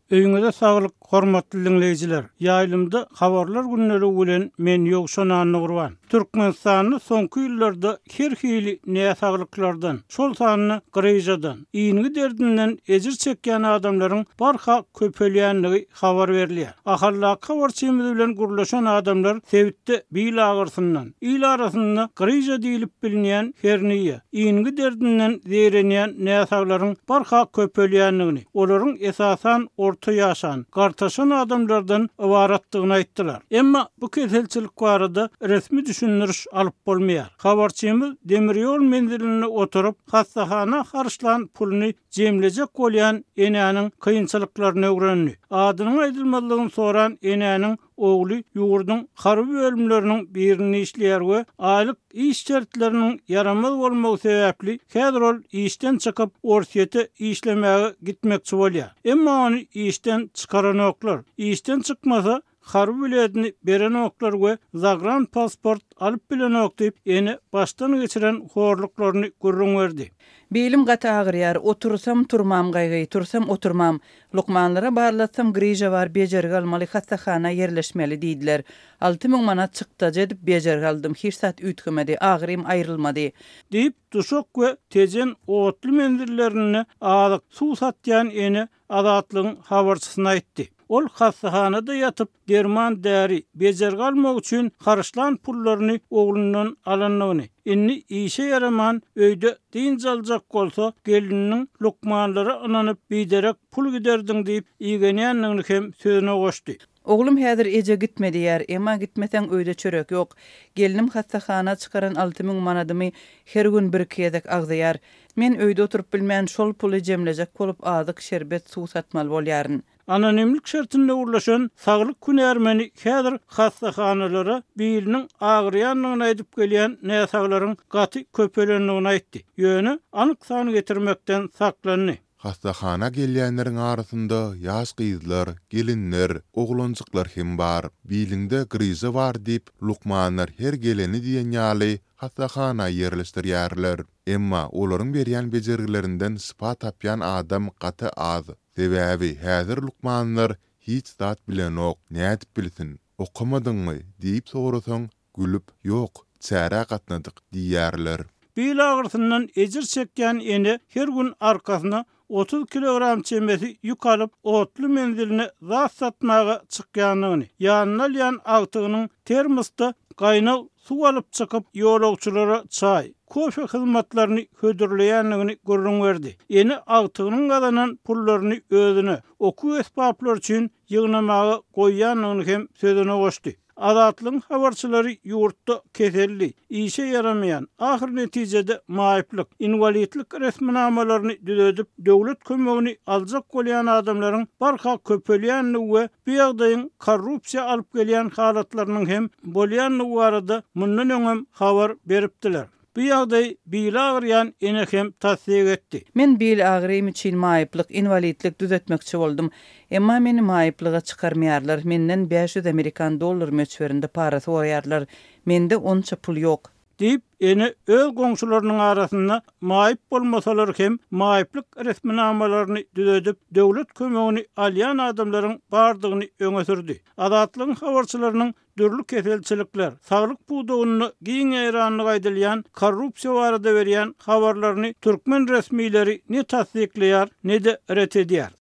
Öýüňize saglyk, hormatly dinleýijiler. Ýaýlymda habarlar günnäli bilen men ýogşanany gurban. Türkmenistanyny soňky ýyllarda her hili näsaglyklardan, şol sanyny gyryjadan, iňi derdinden ejir çekýän adamlaryň barha köpelýänligi habar berilýär. Ahallak habarçymyz bilen gurlaşan adamlar sebitde bil agyrsynyň, il arasynda gyryja diýilip bilinýän herniýe, iňi derdinden zeýrenýän näsaglaryň barha köpelýänligini, olaryň esasan orta ýaşan, gartaşan adamlardan ibaratdygyny aýtdylar. Emma bu keselçilik barada resmi düşündürüş alyp bolmaýar. Habarçymyz demiryol menzilinde oturup hastahana harçlan pulunu jemlejek bolýan enäniň kynçylyklaryny öwrenýär. Adynyň aýdylmalygyny soran enäniň ogly ýurduň harby bölümleriniň birini işleýär we aýlyk iş şertleriniň yaramaz bolmagy sebäpli häzir ol işden çykyp orsiýete işlemäge gitmekçi bolýar. Emma ony işden çykaran oklar, işden çykmasa harby biletini beren oklar we zagran pasport alyp bilen ok diýip eni başdan geçiren horluklaryny görüň berdi. Belim gata agyrýar, otursam turmam gaýgy, tursam oturmam. Lukmanlara barlatsam grija var, bejerge almaly hastahana yerleşmeli diýdiler. 6000 manat çykda jedip bejerge aldım. Hiç sat ütgemedi, agyrym aýrylmady. Diýip duşok we tejen otly mendillerini alyp suw satýan eni adatlygyň habarçysyna aýtdy. Ol hastahanada yatıp derman däri bejerge almak üçin harçlan pullaryny oglundan alanyny. Inni işe yaraman öýde diň jaljak bolsa geliniň lukmanlary ananyp biderek pul giderdiň diýip iýgenýänligini hem sözüne goşdy. Oglum häzir eje gitmedi ýer, emma gitmesen öýde çörek ýok. Gelinim hastahana çykaran 6000 manadymy her gün bir kezdek agzýar. Men öýde oturup bilmän şol puly jemlejek bolup azyk şerbet suw satmaly bolýaryn. Anonimlik şertinde urlaşan saglyk күнärmeni häzir hastahanalara biriniň agyrýanlygyny aýdyp gelýän näsaglaryň gaty köpelenligini aýtdy. Ýöne anyk sany getirmekden saklandy. Hastahana gelýänleriň arasynda ýaş gyzlar, gelinler, oglanjyklar hem bar. Bilinde grize bar diýip lukmanlar her geleni diýen ýaly hastahana yerleşdirýärler. Emma olaryň berýän bejergilerinden spa tapýan adam gaty az. Sebäbi häzir lukmanlar hiç zat bilen ok, nädip bilsin, okamadyňmy diýip sorasaň gülüp ýok, çäre gatnadyk diýärler. Bil agyrsynyň ejir çekýän eni her gün arkasyna 30 kilogram çemesi ýük alyp otly menziline zat satmaga çykýanlygyny, ýanyna alýan agtygynyň termosta gaýnaw suw alyp çykyp ýolagçylara çay, kofe hyzmatlaryny hödürleýänligini görüň berdi. Eni agtygynyň galanan pullaryny özüne oku esbaplar üçin ýygnamaga goýýanlygyny hem sözüne goşdy. Adatlyň habarçylary ýurtda keselli, işe yaramayan, ahir netijede maýyplyk, invalidlik resminamalaryny düzedip döwlet kömegini aljak bolýan adamlaryň barha köpelýänligi we bu ýagdaýyň korrupsiýa alyp gelýän halatlarynyň hem bolýanlygy barada mundan öňem habar beripdiler. Bu ýagdaý bil agyrýan ene hem tasdik etdi. Men bil agyrym üçin maýyplyk, invalidlik düzetmekçi boldum. Emma meni maýyplyga çykarmaýarlar. Menden 500 Amerikan dollar möçberinde para soraýarlar. Mende onça pul ýok. Diýip ene öz goňşularynyň arasynda maýyp bolmasalar hem maýyplyk resminamalaryny düzedip döwlet kömegini alýan adamlaryň bardygyny öňe sürdi. Adatlyň habarçylarynyň dürli keselçilikler, saglyk buğdawyny giň eýranlygy aýdylýan korrupsiýa barada berýän habarlaryny türkmen resmiýleri ne tasdikleýär, ne de ret edýär.